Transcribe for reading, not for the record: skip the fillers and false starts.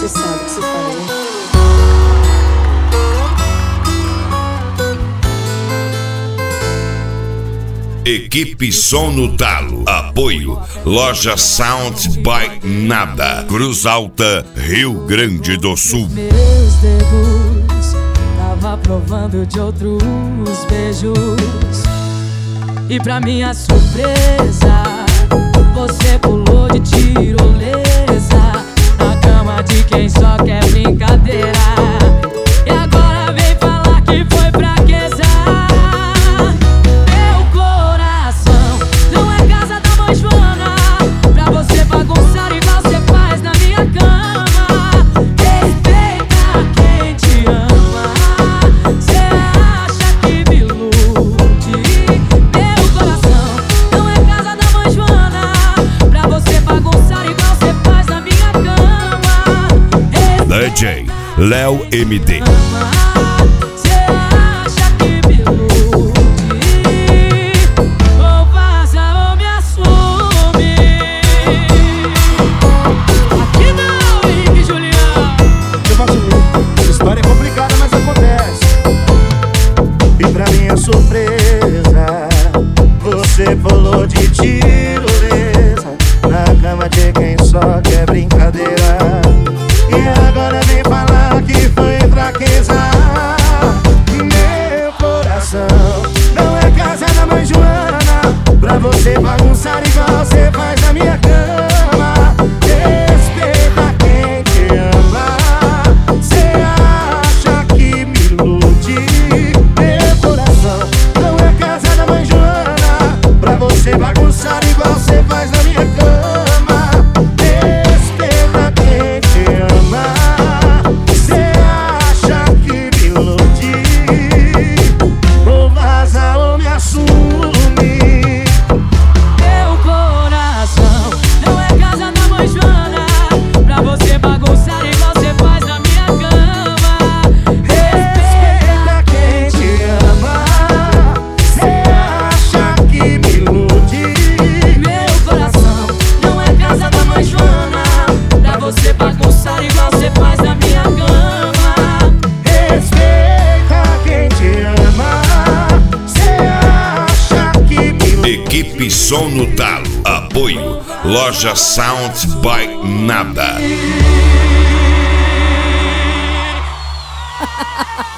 Você sabe o que se faz, né? Equipe Som no Talo. Apoio Loja Sound by Nada, Cruz Alta, Rio Grande do Sul. Meus dedos tava provando de outros beijos, e pra minha surpresa você pulou de tirolesa na cama de quem só quer brincadeira. E agora vem falar que foi fraqueza. Meu coração não é casa da mãe Joana pra você bagunçar igual você faz na minha cama. Respeita quem te ama. Cê acha que me ilude? Meu coração não é casa da mãe Joana pra você bagunçar igual você faz na minha cama. DJ Léo MD. Cê acha que me ilude? Ou vaza ou me assume. Aqui não, Henrique Julião. Eu vou assumir. História é complicada, mas acontece. E pra minha surpresa, você pulou de tirolesa na cama de quem só quer brincadeira. E agora vem falar que foi fraqueza. Meu coração não é casa da mãe Joana pra você bagunçar igual você faz na minha cama. Respeita quem te ama. Cê acha que me ilude? Meu coração não é casa da mãe Joana pra você bagunçar igual você faz na minha cama. Respeita quem te ama. Cê acha que me ilude? Ou vaza ou me assume. Meu coração não é casa da mãe Joana pra você bagunçar igual você faz na minha cama. Respeita quem te ama. Cê acha que me ilude? Meu coração não é casa da mãe Joana pra você bagunçar igual você faz na minha cama. Respeita quem te ama. Cê acha que me ilude? Equipe Som no Talo. Apoio Loja Sound by Nada.